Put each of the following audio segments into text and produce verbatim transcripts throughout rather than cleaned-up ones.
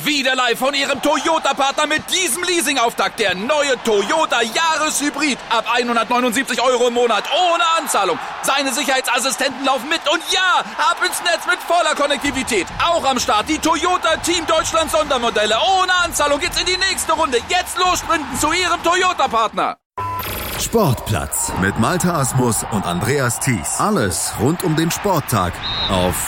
Wieder live von Ihrem Toyota-Partner mit diesem Leasing-Auftakt. Der neue Toyota Jahreshybrid. Ab hundertneunundsiebzig Euro im Monat. Ohne Anzahlung. Seine Sicherheitsassistenten laufen mit. Und ja, ab ins Netz mit voller Konnektivität. Auch am Start die Toyota Team Deutschland Sondermodelle. Ohne Anzahlung geht's in die nächste Runde. Jetzt los sprinten zu Ihrem Toyota-Partner. Sportplatz mit Malte Asmus und Andreas Thies. Alles rund um den Sporttag auf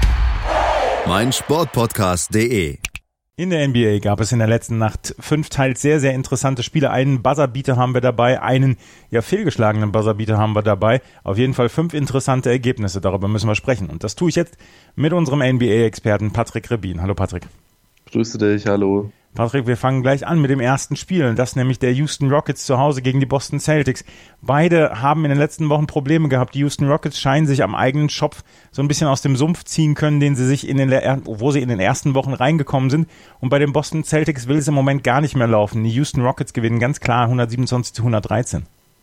meinsportpodcast punkt de. In der N B A gab es in der letzten Nacht fünf teils sehr, sehr interessante Spiele. Einen Buzzerbeater haben wir dabei, einen ja fehlgeschlagenen Buzzerbeater haben wir dabei. Auf jeden Fall fünf interessante Ergebnisse, darüber müssen wir sprechen. Und das tue ich jetzt mit unserem N B A-Experten Patrick Rebin. Hallo Patrick. Grüße dich, hallo. Patrick, wir fangen gleich an mit dem ersten Spiel, das nämlich der Houston Rockets zu Hause gegen die Boston Celtics. Beide haben in den letzten Wochen Probleme gehabt. Die Houston Rockets scheinen sich am eigenen Schopf so ein bisschen aus dem Sumpf ziehen können, den sie sich in den, wo sie in den ersten Wochen reingekommen sind. Und bei den Boston Celtics will es im Moment gar nicht mehr laufen. Die Houston Rockets gewinnen ganz klar hundertsiebenundzwanzig zu hundertdreizehn.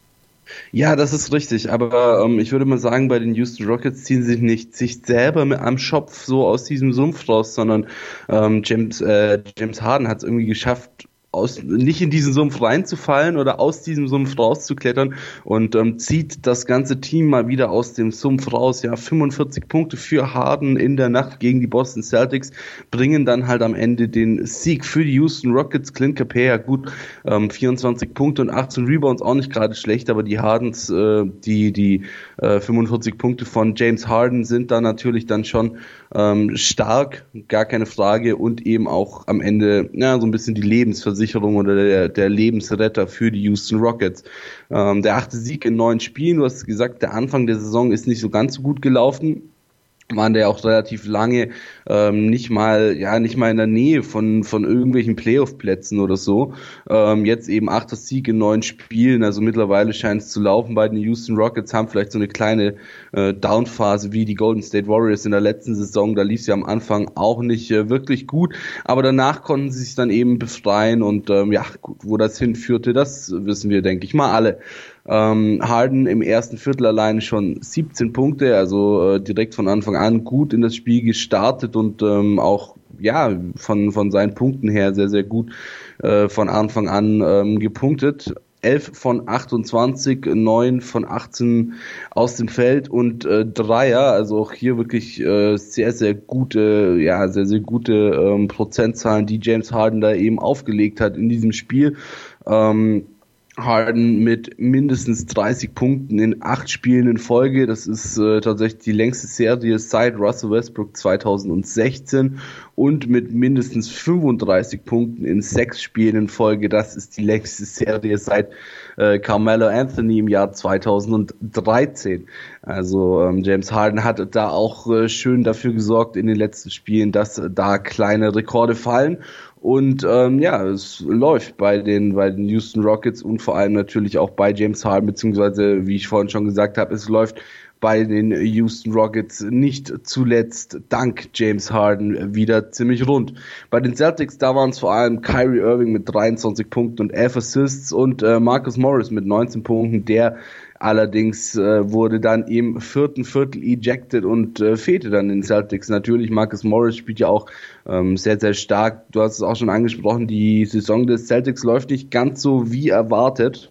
Ja, das ist richtig, aber ähm, ich würde mal sagen, bei den Houston Rockets ziehen sie sich nicht sich selber mit am Schopf so aus diesem Sumpf raus, sondern ähm, James, äh, James Harden hat es irgendwie geschafft, aus, nicht in diesen Sumpf reinzufallen oder aus diesem Sumpf rauszuklettern und ähm, zieht das ganze Team mal wieder aus dem Sumpf raus. Ja, fünfundvierzig Punkte für Harden in der Nacht gegen die Boston Celtics bringen dann halt am Ende den Sieg für die Houston Rockets. Clint Capela, gut, ähm, vierundzwanzig Punkte und achtzehn Rebounds, auch nicht gerade schlecht, aber die Hardens, äh, die die äh, fünfundvierzig Punkte von James Harden sind da natürlich dann schon ähm, stark, gar keine Frage, und eben auch am Ende ja, so ein bisschen die Lebensversicherung oder der, der Lebensretter für die Houston Rockets. Ähm, der achte Sieg in neun Spielen, du hast gesagt, der Anfang der Saison ist nicht so ganz so gut gelaufen. Waren der auch relativ lange ähm, nicht mal ja nicht mal in der Nähe von von irgendwelchen Playoff-Plätzen oder so. Ähm, jetzt eben achter Sieg in neun Spielen, also mittlerweile scheint es zu laufen bei den Houston Rockets, haben vielleicht so eine kleine äh, Downphase wie die Golden State Warriors in der letzten Saison. Da lief es ja am Anfang auch nicht äh, wirklich gut, aber danach konnten sie sich dann eben befreien und ähm, ja gut, wo das hinführte, das wissen wir, denke ich mal, alle. Ähm, Harden im ersten Viertel alleine schon siebzehn Punkte, also äh, direkt von Anfang an gut in das Spiel gestartet und ähm, auch ja von von seinen Punkten her sehr, sehr gut äh, von Anfang an ähm, gepunktet. elf von achtundzwanzig, neun von achtzehn aus dem Feld und äh, Dreier, also auch hier wirklich äh, sehr, sehr gute, ja, sehr, sehr gute ähm, Prozentzahlen, die James Harden da eben aufgelegt hat in diesem Spiel. Ähm, Harden mit mindestens dreißig Punkten in acht Spielen in Folge. Das ist äh, tatsächlich die längste Serie seit Russell Westbrook zweitausendsechzehn und mit mindestens fünfunddreißig Punkten in sechs Spielen in Folge. Das ist die längste Serie seit äh, Carmelo Anthony im Jahr zweitausenddreizehn. Also ähm, James Harden hat da auch äh, schön dafür gesorgt in den letzten Spielen, dass äh, da kleine Rekorde fallen. Und ähm, ja, es läuft bei den bei den Houston Rockets und vor allem natürlich auch bei James Harden, beziehungsweise, wie ich vorhin schon gesagt habe, es läuft bei den Houston Rockets nicht zuletzt dank James Harden wieder ziemlich rund. Bei den Celtics, da waren es vor allem Kyrie Irving mit dreiundzwanzig Punkten und elf Assists und äh, Marcus Morris mit neunzehn Punkten, der allerdings äh, wurde dann im vierten Viertel ejected und äh, fehlte dann den Celtics. Natürlich, Marcus Morris spielt ja auch ähm, sehr, sehr stark. Du hast es auch schon angesprochen, die Saison des Celtics läuft nicht ganz so wie erwartet.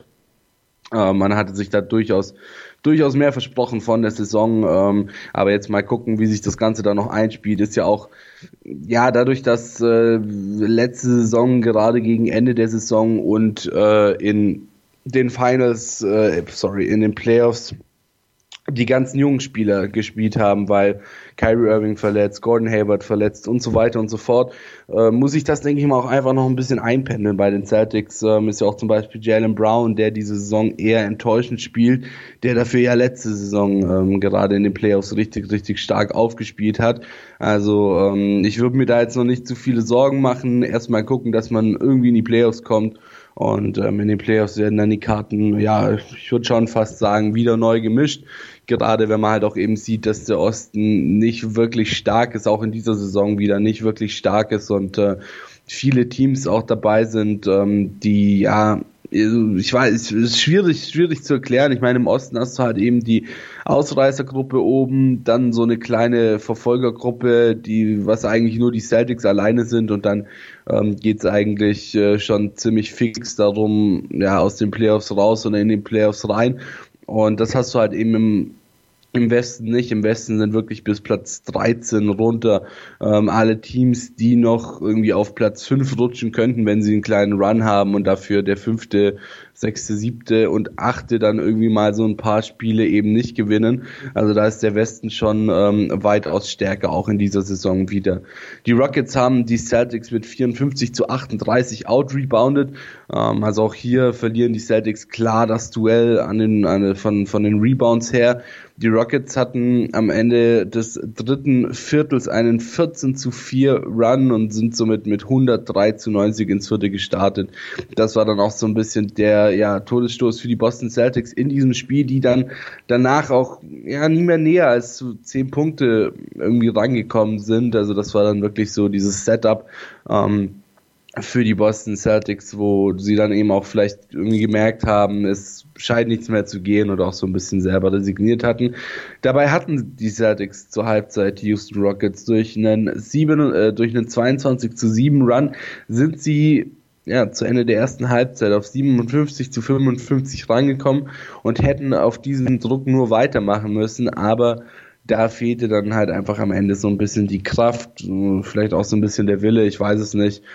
Äh, man hatte sich da durchaus durchaus mehr versprochen von der Saison, ähm, aber jetzt mal gucken, wie sich das Ganze da noch einspielt. Ist ja auch, ja, dadurch, dass äh, letzte Saison gerade gegen Ende der Saison und äh, in den Finals, äh, sorry, in den Playoffs die ganzen jungen Spieler gespielt haben, weil Kyrie Irving verletzt, Gordon Hayward verletzt und so weiter und so fort, äh, muss ich das, denke ich mal, auch einfach noch ein bisschen einpendeln bei den Celtics. Ähm, ist ja auch zum Beispiel Jaylen Brown, der diese Saison eher enttäuschend spielt, der dafür ja letzte Saison ähm, gerade in den Playoffs richtig, richtig stark aufgespielt hat. Also ähm, ich würde mir da jetzt noch nicht zu viele Sorgen machen. Erstmal gucken, dass man irgendwie in die Playoffs kommt. Und ähm, in den Playoffs werden dann die Karten, ja, ich würde schon fast sagen, wieder neu gemischt. Gerade wenn man halt auch eben sieht, dass der Osten nicht wirklich stark ist, auch in dieser Saison wieder nicht wirklich stark ist und äh, viele Teams auch dabei sind, ähm, die ja ich weiß, es ist schwierig, schwierig zu erklären. Ich meine, im Osten hast du halt eben die Ausreißergruppe oben, dann so eine kleine Verfolgergruppe, die, was eigentlich nur die Celtics alleine sind, und dann ähm, geht's eigentlich äh, schon ziemlich fix darum, ja, aus den Playoffs raus und in den Playoffs rein. Und das hast du halt eben im Im Westen nicht. Im Westen sind wirklich bis Platz dreizehn runter ähm, alle Teams, die noch irgendwie auf Platz fünf rutschen könnten, wenn sie einen kleinen Run haben, und dafür der fünfte, sechste, siebte und achte dann irgendwie mal so ein paar Spiele eben nicht gewinnen. Also da ist der Westen schon ähm, weitaus stärker, auch in dieser Saison wieder. Die Rockets haben die Celtics mit vierundfünfzig zu achtunddreißig outrebounded. Ähm, also auch hier verlieren die Celtics klar das Duell an den, an, von, von den Rebounds her. Die Rockets hatten am Ende des dritten Viertels einen vierzehn zu vier Run und sind somit mit hundertdrei zu neunzig ins vierte gestartet. Das war dann auch so ein bisschen der ja, Todesstoß für die Boston Celtics in diesem Spiel, die dann danach auch ja nie mehr näher als zu zehn Punkte irgendwie rangekommen sind. Also das war dann wirklich so dieses Setup ähm, für die Boston Celtics, wo sie dann eben auch vielleicht irgendwie gemerkt haben, es scheint nichts mehr zu gehen, oder auch so ein bisschen selber resigniert hatten. Dabei hatten die Celtics zur Halbzeit die Houston Rockets durch einen sieben, äh, durch einen zweiundzwanzig zu sieben Run sind sie ja zu Ende der ersten Halbzeit auf siebenundfünfzig zu fünfundfünfzig rangekommen und hätten auf diesen Druck nur weitermachen müssen, aber da fehlte dann halt einfach am Ende so ein bisschen die Kraft, vielleicht auch so ein bisschen der Wille, ich weiß es nicht.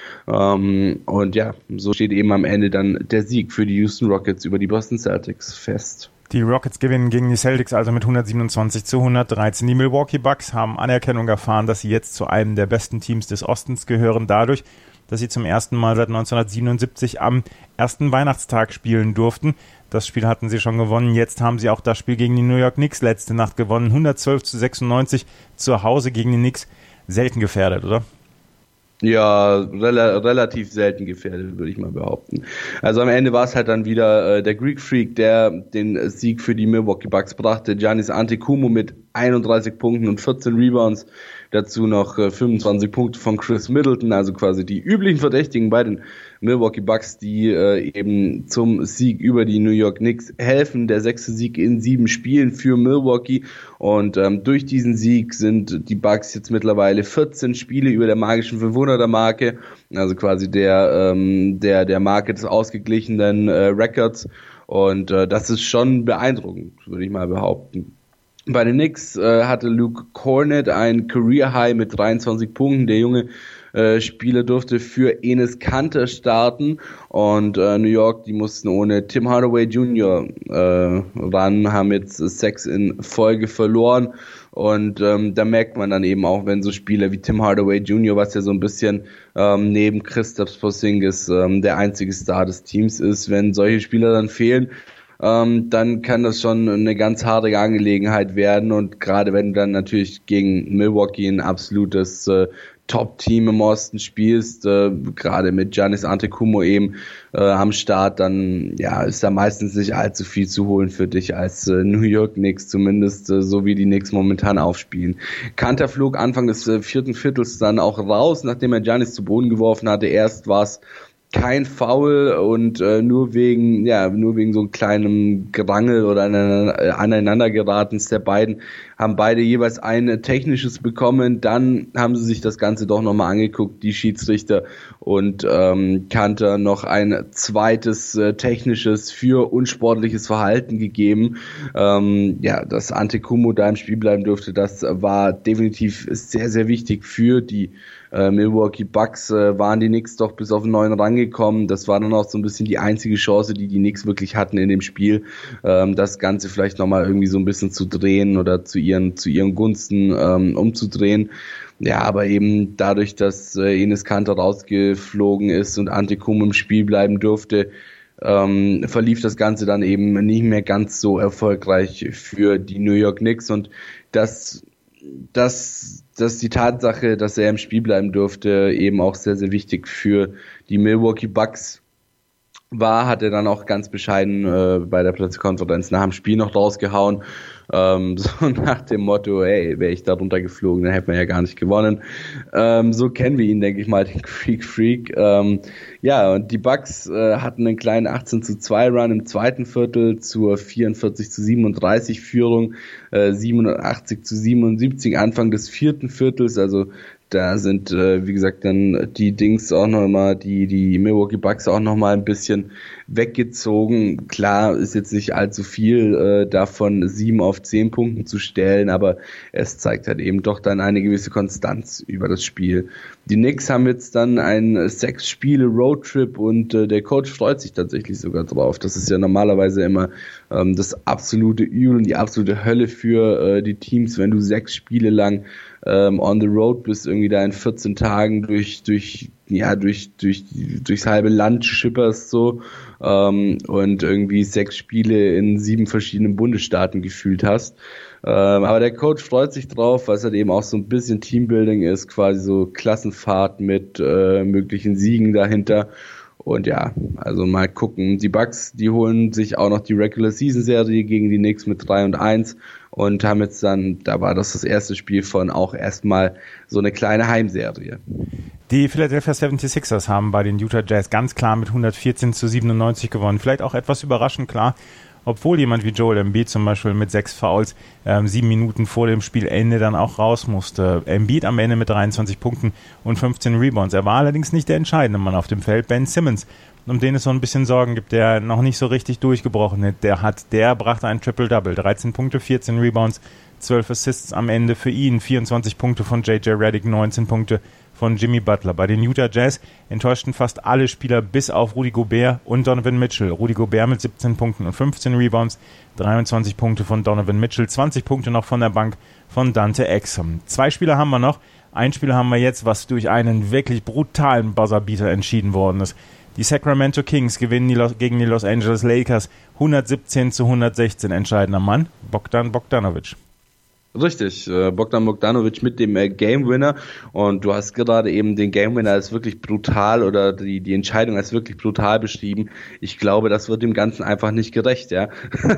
Und ja, so steht eben am Ende dann der Sieg für die Houston Rockets über die Boston Celtics fest. Die Rockets gewinnen gegen die Celtics also mit hundertsiebenundzwanzig zu hundertdreizehn. Die Milwaukee Bucks haben Anerkennung erfahren, dass sie jetzt zu einem der besten Teams des Ostens gehören, dadurch, dass sie zum ersten Mal seit neunzehnhundertsiebenundsiebzig am ersten Weihnachtstag spielen durften. Das Spiel hatten sie schon gewonnen. Jetzt haben sie auch das Spiel gegen die New York Knicks letzte Nacht gewonnen. hundertzwölf zu sechsundneunzig zu Hause gegen die Knicks. Selten gefährdet, oder? Ja, rela- relativ selten gefährdet, würde ich mal behaupten. Also am Ende war es halt dann wieder äh, der Greek Freak, der den Sieg für die Milwaukee Bucks brachte. Giannis Antetokounmpo mit einunddreißig Punkten und vierzehn Rebounds. Dazu noch äh, fünfundzwanzig Punkte von Chris Middleton, also quasi die üblichen Verdächtigen bei den Milwaukee Bucks, die äh, eben zum Sieg über die New York Knicks helfen. Der sechste Sieg in sieben Spielen für Milwaukee, und ähm, durch diesen Sieg sind die Bucks jetzt mittlerweile vierzehn Spiele über der magischen fünfhunderter Marke, also quasi der ähm, der der Marke des ausgeglichenen äh, Records, und äh, das ist schon beeindruckend, würde ich mal behaupten. Bei den Knicks äh, hatte Luke Kornet ein Career High mit dreiundzwanzig Punkten. Der junge äh, Spieler durfte für Enes Kanter starten, und äh, New York, die mussten ohne Tim Hardaway Junior äh, ran, haben jetzt sechs in Folge verloren, und ähm, da merkt man dann eben auch, wenn so Spieler wie Tim Hardaway Junior, was ja so ein bisschen ähm, neben Kristaps Porzingis ähm, der einzige Star des Teams ist, wenn solche Spieler dann fehlen, Ähm, dann kann das schon eine ganz harte Angelegenheit werden, und gerade wenn du dann natürlich gegen Milwaukee ein absolutes äh, Top-Team im Osten spielst, äh, gerade mit Giannis Antetokounmpo eben äh, am Start, dann ja ist da meistens nicht allzu viel zu holen für dich als äh, New York Knicks, zumindest äh, so wie die Knicks momentan aufspielen. Kanter flog Anfang des äh, vierten Viertels dann auch raus, nachdem er Giannis zu Boden geworfen hatte. Erst war es kein Foul, und äh, nur wegen ja nur wegen so einem kleinen Gerangel oder Aneinandergeratens der beiden haben beide jeweils ein technisches bekommen. Dann haben sie sich das Ganze doch nochmal angeguckt, die Schiedsrichter, und ähm, Kanter noch ein zweites äh, technisches für unsportliches Verhalten gegeben. Ähm, ja, dass Antetokounmpo da im Spiel bleiben durfte, das war definitiv sehr, sehr wichtig für die Äh, Milwaukee Bucks. Äh, waren die Knicks doch bis auf den neuen rangekommen. Das war dann auch so ein bisschen die einzige Chance, die die Knicks wirklich hatten in dem Spiel, ähm, das Ganze vielleicht nochmal irgendwie so ein bisschen zu drehen oder zu ihren zu ihren Gunsten ähm, umzudrehen. Ja, aber eben dadurch, dass äh, Enes Kanter rausgeflogen ist und Antetokounmpo im Spiel bleiben durfte, ähm, verlief das Ganze dann eben nicht mehr ganz so erfolgreich für die New York Knicks, und das das dass die Tatsache, dass er im Spiel bleiben durfte, eben auch sehr, sehr wichtig für die Milwaukee Bucks. war, hat er dann auch ganz bescheiden äh, bei der Pressekonferenz nach dem Spiel noch rausgehauen, ähm, so nach dem Motto, hey, wäre ich da runtergeflogen, dann hätte man ja gar nicht gewonnen. Ähm, so kennen wir ihn, denke ich mal, den Freak Freak. Ähm, ja, und die Bucks äh, hatten einen kleinen achtzehn zu zwei Run im zweiten Viertel zur vierundvierzig zu siebenunddreißig Führung, äh, siebenundachtzig zu siebenundsiebzig Anfang des vierten Viertels, also da sind, äh, wie gesagt, dann die Dings auch nochmal, die, die Milwaukee Bucks auch nochmal ein bisschen weggezogen. Klar, ist jetzt nicht allzu viel äh, davon, sieben auf zehn Punkten zu stellen, aber es zeigt halt eben doch dann eine gewisse Konstanz über das Spiel. Die Knicks haben jetzt dann einen sechs Spiele Roadtrip und äh, der Coach freut sich tatsächlich sogar drauf. Das ist ja normalerweise immer ähm, das absolute Übel und die absolute Hölle für äh, die Teams, wenn du sechs Spiele lang ähm, on the road bist, irgendwie da in vierzehn Tagen durch durch ja durch durch durchs halbe Land schipperst so ähm, und irgendwie sechs Spiele in sieben verschiedenen Bundesstaaten gefühlt hast. Ähm, aber der Coach freut sich drauf, weil es halt eben auch so ein bisschen Teambuilding ist, quasi so Klassenfahrt mit äh, möglichen Siegen dahinter. Und ja, also mal gucken. Die Bucks, die holen sich auch noch die Regular Season Serie gegen die Knicks mit drei und eins und haben jetzt dann, da war das das erste Spiel von auch erstmal so eine kleine Heimserie. Die Philadelphia seventy-sixers haben bei den Utah Jazz ganz klar mit hundertvierzehn zu siebenundneunzig gewonnen. Vielleicht auch etwas überraschend, klar, obwohl jemand wie Joel Embiid zum Beispiel mit sechs Fouls ähm, sieben Minuten vor dem Spielende dann auch raus musste. Embiid am Ende mit dreiundzwanzig Punkten und fünfzehn Rebounds. Er war allerdings nicht der entscheidende Mann auf dem Feld. Ben Simmons, um den es so ein bisschen Sorgen gibt, der noch nicht so richtig durchgebrochen ist, der hat, der brachte ein Triple-Double. dreizehn Punkte, vierzehn Rebounds, zwölf Assists am Ende für ihn, vierundzwanzig Punkte von J J Redick, neunzehn Punkte von Jimmy Butler. Bei den Utah Jazz enttäuschten fast alle Spieler bis auf Rudy Gobert und Donovan Mitchell. Rudy Gobert mit siebzehn Punkten und fünfzehn Rebounds, dreiundzwanzig Punkte von Donovan Mitchell, zwanzig Punkte noch von der Bank von Dante Exum. Zwei Spieler haben wir noch. Ein Spiel haben wir jetzt, was durch einen wirklich brutalen Buzzerbeater entschieden worden ist. Die Sacramento Kings gewinnen die Los- gegen die Los Angeles Lakers hundertsiebzehn zu hundertsechzehn. Entscheidender Mann, Bogdan Bogdanovic. Richtig, Bogdan Bogdanovic mit dem Game Winner und du hast gerade eben den Game Winner als wirklich brutal oder die die Entscheidung als wirklich brutal beschrieben. Ich glaube, das wird dem Ganzen einfach nicht gerecht, ja.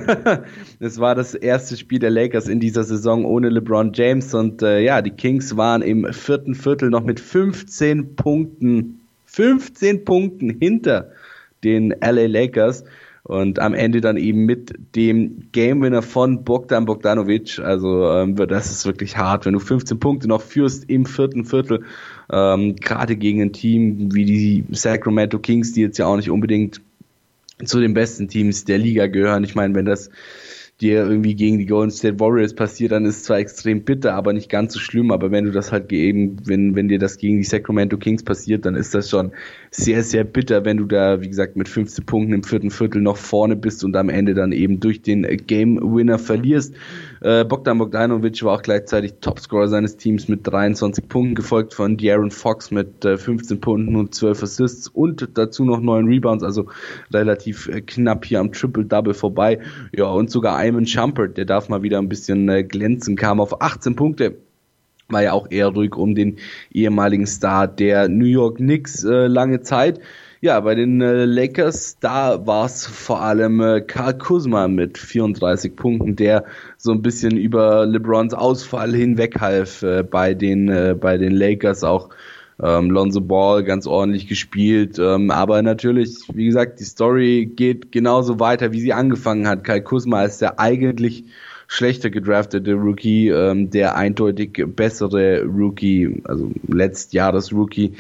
Es war das erste Spiel der Lakers in dieser Saison ohne LeBron James und äh, ja, die Kings waren im vierten Viertel noch mit fünfzehn Punkten, fünfzehn Punkten hinter den L A Lakers. Und am Ende dann eben mit dem Game-Winner von Bogdan Bogdanovic. Also ähm, das ist wirklich hart, wenn du fünfzehn Punkte noch führst im vierten Viertel. Ähm, gerade gegen ein Team wie die Sacramento Kings, die jetzt ja auch nicht unbedingt zu den besten Teams der Liga gehören. Ich meine, wenn das dir irgendwie gegen die Golden State Warriors passiert, dann ist es zwar extrem bitter, aber nicht ganz so schlimm. Aber wenn du das halt eben, wenn, wenn dir das gegen die Sacramento Kings passiert, dann ist das schon sehr, sehr bitter, wenn du da, wie gesagt, mit fünfzehn Punkten im vierten Viertel noch vorne bist und am Ende dann eben durch den Game Winner verlierst. Äh, Bogdan Bogdanovic war auch gleichzeitig Topscorer seines Teams mit dreiundzwanzig Punkten, gefolgt von De'Aaron Fox mit äh, fünfzehn Punkten und zwölf Assists und dazu noch neun Rebounds, also relativ äh, knapp hier am Triple-Double vorbei. Ja, und sogar Iman Shumpert, der darf mal wieder ein bisschen äh, glänzen, kam auf achtzehn Punkte. War ja auch eher ruhig um den ehemaligen Star der New York Knicks äh, lange Zeit. Ja, bei den äh, Lakers, da war es vor allem äh, Karl Kuzma mit vierunddreißig Punkten, der so ein bisschen über LeBrons Ausfall hinweghalf äh, bei den äh, bei den Lakers. Auch ähm, Lonzo Ball ganz ordentlich gespielt, ähm, aber natürlich, wie gesagt, die Story geht genauso weiter, wie sie angefangen hat. Karl Kuzma ist der eigentlich schlechter gedraftete Rookie, ähm, der eindeutig bessere Rookie, also Letztjahres-Rookie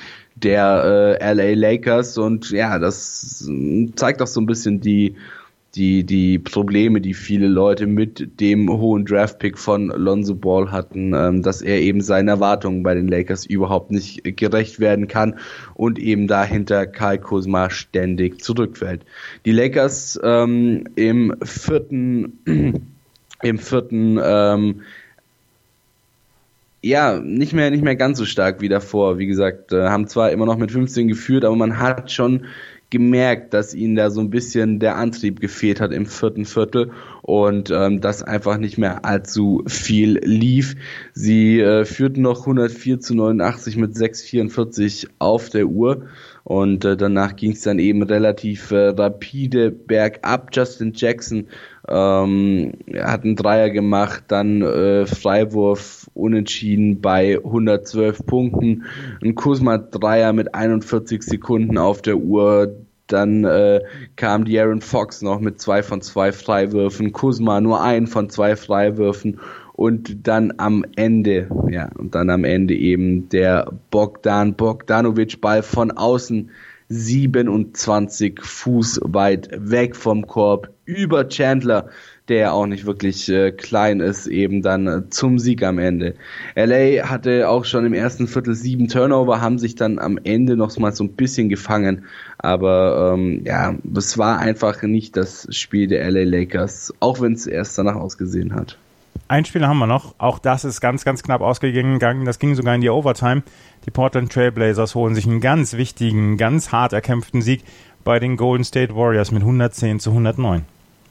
der äh, L A Lakers und ja, das zeigt auch so ein bisschen die die die Probleme, die viele Leute mit dem hohen Draftpick von Lonzo Ball hatten, ähm, dass er eben seinen Erwartungen bei den Lakers überhaupt nicht gerecht werden kann und eben dahinter Karl Kuzma ständig zurückfällt. Die Lakers ähm, im vierten im vierten ähm, ja, nicht mehr, nicht mehr ganz so stark wie davor. Wie gesagt, äh, haben zwar immer noch mit fünfzehn geführt, aber man hat schon gemerkt, dass ihnen da so ein bisschen der Antrieb gefehlt hat im vierten Viertel und ähm, das einfach nicht mehr allzu viel lief. Sie äh, führten noch hundertvier zu neunundachtzig mit sechs Komma vierundvierzig auf der Uhr und äh, danach ging es dann eben relativ äh, rapide bergab. Justin Jackson ähm, hat einen Dreier gemacht, dann äh, Freiwurf unentschieden bei hundertzwölf Punkten, ein Kuzma Dreier mit einundvierzig Sekunden auf der Uhr, dann äh, kam De'Aaron Fox noch mit zwei von zwei Freiwürfen, Kuzma nur einen von zwei Freiwürfen und dann am Ende, ja, und dann am Ende eben der Bogdan Bogdanovic Ball von außen, siebenundzwanzig Fuß weit weg vom Korb, über Chandler, der auch nicht wirklich äh, klein ist, eben dann äh, zum Sieg am Ende. L A hatte auch schon im ersten Viertel sieben Turnover, haben sich dann am Ende noch mal so ein bisschen gefangen, aber ähm, ja, es war einfach nicht das Spiel der L A Lakers, auch wenn es erst danach ausgesehen hat. Ein Spiel haben wir noch, auch das ist ganz, ganz knapp ausgegangen, das ging sogar in die Overtime. Die Portland Trail Blazers holen sich einen ganz wichtigen, ganz hart erkämpften Sieg bei den Golden State Warriors mit hundertzehn zu hundertneun.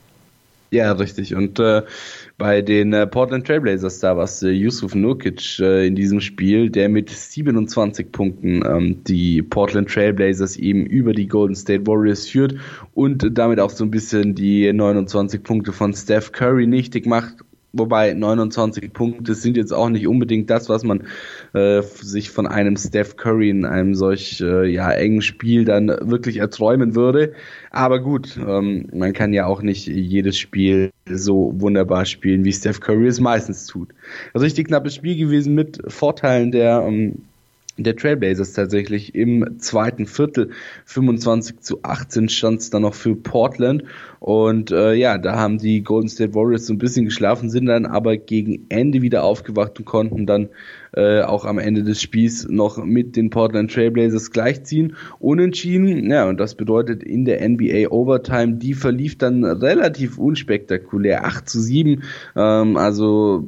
Ja, richtig. Und äh, bei den äh, Portland Trail Blazers, da war es äh, Jusuf Nurkic äh, in diesem Spiel, der mit siebenundzwanzig Punkten ähm, die Portland Trail Blazers eben über die Golden State Warriors führt und damit auch so ein bisschen die neunundzwanzig Punkte von Steph Curry nichtig macht. Wobei neunundzwanzig Punkte sind jetzt auch nicht unbedingt das, was man äh, sich von einem Steph Curry in einem solch äh, ja engen Spiel dann wirklich erträumen würde. Aber gut, ähm, man kann ja auch nicht jedes Spiel so wunderbar spielen, wie Steph Curry es meistens tut. Also richtig knappes Spiel gewesen mit Vorteilen der ähm, der Trailblazers tatsächlich im zweiten Viertel. fünfundzwanzig zu achtzehn stand es dann noch für Portland und äh, ja, da haben die Golden State Warriors so ein bisschen geschlafen, sind dann aber gegen Ende wieder aufgewacht und konnten dann äh, auch am Ende des Spiels noch mit den Portland Trailblazers gleichziehen. Unentschieden, ja, und das bedeutet in der N B A Overtime, die verlief dann relativ unspektakulär, acht zu sieben, ähm, also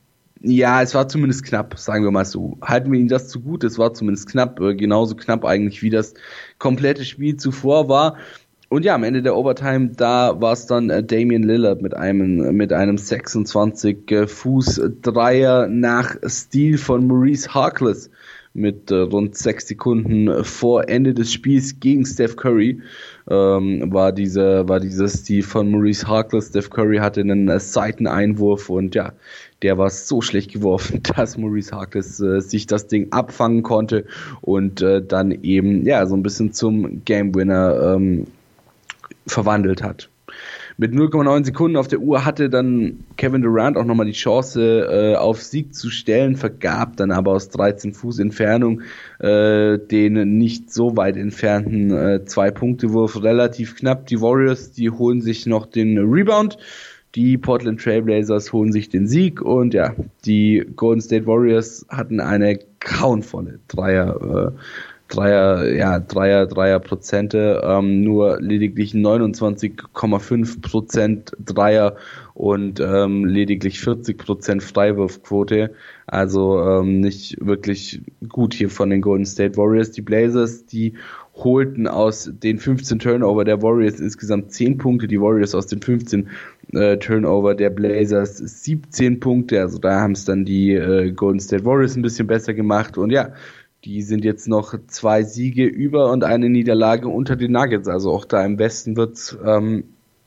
ja, es war zumindest knapp, sagen wir mal so. Halten wir ihnen das zugute, es war zumindest knapp, genauso knapp eigentlich wie das komplette Spiel zuvor war. Und ja, am Ende der Overtime, da war es dann äh, Damian Lillard mit einem mit einem sechsundzwanzig Fuß Dreier nach Steal von Maurice Harkless mit äh, rund sechs Sekunden vor Ende des Spiels gegen Steph Curry. Ähm, war dieser war dieser Steal von Maurice Harkless. Steph Curry hatte einen äh, Seiteneinwurf und ja, der war so schlecht geworfen, dass Maurice Harkless äh, sich das Ding abfangen konnte und äh, dann eben ja so ein bisschen zum Game Winner ähm, verwandelt hat. Mit null Komma neun Sekunden auf der Uhr hatte dann Kevin Durant auch nochmal die Chance äh, auf Sieg zu stellen, vergab dann aber aus dreizehn Fuß Entfernung äh, den nicht so weit entfernten äh, Zwei-Punkte-Wurf relativ knapp. Die Warriors, die holen sich noch den Rebound. Die Portland Trailblazers holen sich den Sieg und ja, die Golden State Warriors hatten eine grauenvolle Dreier, äh, Dreier, ja, Dreier, Dreier Prozente, ähm, nur lediglich neunundzwanzig Komma fünf Prozent Dreier und ähm, lediglich vierzig Prozent Freiwurfquote. Also ähm, nicht wirklich gut hier von den Golden State Warriors. Die Blazers, die holten aus den fünfzehn Turnover der Warriors insgesamt zehn Punkte, die Warriors aus den fünfzehn äh, Turnover der Blazers siebzehn Punkte, also da haben es dann die äh, Golden State Warriors ein bisschen besser gemacht und ja, die sind jetzt noch zwei Siege über und eine Niederlage unter den Nuggets, also auch da im Westen wird ähm,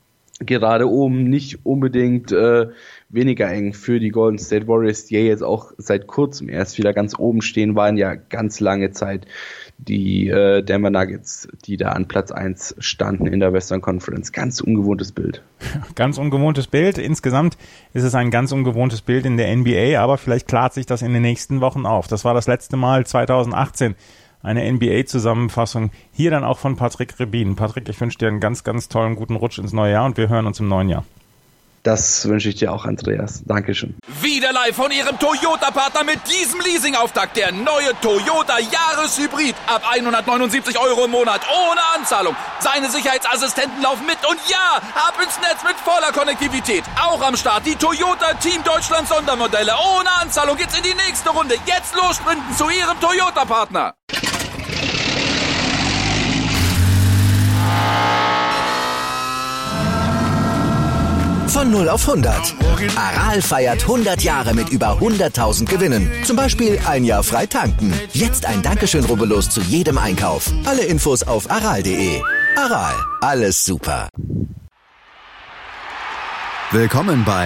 gerade oben nicht unbedingt äh, weniger eng für die Golden State Warriors, die ja jetzt auch seit kurzem erst wieder ganz oben stehen, waren ja ganz lange Zeit die äh, Denver Nuggets, die da an Platz eins standen in der Western Conference. Ganz ungewohntes Bild. Ganz ungewohntes Bild. Insgesamt ist es ein ganz ungewohntes Bild in der N B A, aber vielleicht klart sich das in den nächsten Wochen auf. Das war das letzte Mal zweitausendachtzehn. Eine N B A-Zusammenfassung. Hier dann auch von Patrick Rebin. Patrick, ich wünsche dir einen ganz, ganz tollen, guten Rutsch ins neue Jahr und wir hören uns im neuen Jahr. Das wünsche ich dir auch, Andreas. Dankeschön. Wieder live von Ihrem Toyota-Partner mit diesem Leasing-Auftakt. Der neue Toyota Jahreshybrid. Ab hundertneunundsiebzig Euro im Monat. Ohne Anzahlung. Seine Sicherheitsassistenten laufen mit. Und ja, ab ins Netz mit voller Konnektivität. Auch am Start die Toyota Team Deutschland Sondermodelle. Ohne Anzahlung geht's in die nächste Runde. Jetzt los sprinten zu Ihrem Toyota-Partner. Von null auf hundert. Aral feiert hundert Jahre mit über hunderttausend Gewinnen. Zum Beispiel ein Jahr frei tanken. Jetzt ein Dankeschön, rubbellos zu jedem Einkauf. Alle Infos auf aral punkt de. Aral, alles super. Willkommen bei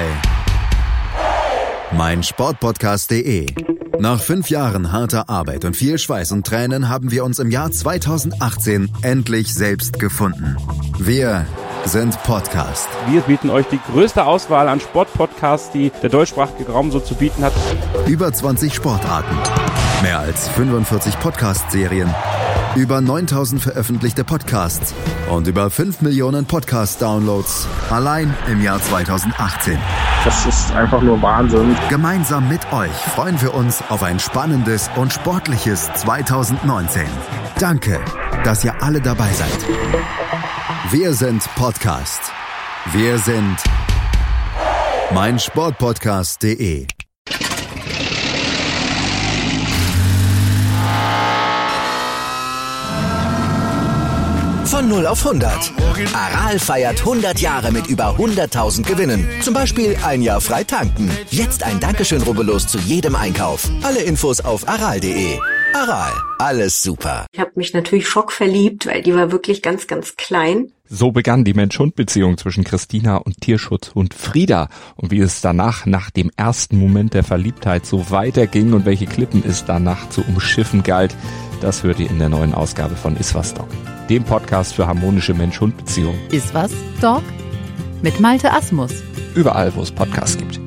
meinsportpodcast punkt de. Nach fünf Jahren harter Arbeit und viel Schweiß und Tränen haben wir uns im Jahr zweitausendachtzehn endlich selbst gefunden. Wir sind Podcast. Wir bieten euch die größte Auswahl an Sportpodcasts, die der deutschsprachige Raum so zu bieten hat. Über zwanzig Sportarten, mehr als fünfundvierzig Podcast-Serien, über neuntausend veröffentlichte Podcasts und über fünf Millionen Podcast-Downloads allein im Jahr zweitausendachtzehn. Das ist einfach nur Wahnsinn. Gemeinsam mit euch freuen wir uns auf ein spannendes und sportliches zweitausendneunzehn. Danke, dass ihr alle dabei seid. Wir sind Podcast. Wir sind meinsportpodcast punkt de. Von null auf hundert. Aral feiert hundert Jahre mit über hunderttausend Gewinnen. Zum Beispiel ein Jahr frei tanken. Jetzt ein Dankeschön, rubbellos zu jedem Einkauf. Alle Infos auf aral punkt de. Aral, alles super. Ich habe mich natürlich schockverliebt, weil die war wirklich ganz, ganz klein. So begann die Mensch-Hund-Beziehung zwischen Christina und Tierschutzhund Frieda. Und wie es danach, nach dem ersten Moment der Verliebtheit, so weiterging und welche Klippen es danach zu umschiffen galt, das hört ihr in der neuen Ausgabe von Iswas Dog, dem Podcast für harmonische Mensch-Hund-Beziehungen. Iswas Dog mit Malte Asmus. Überall, wo es Podcasts gibt.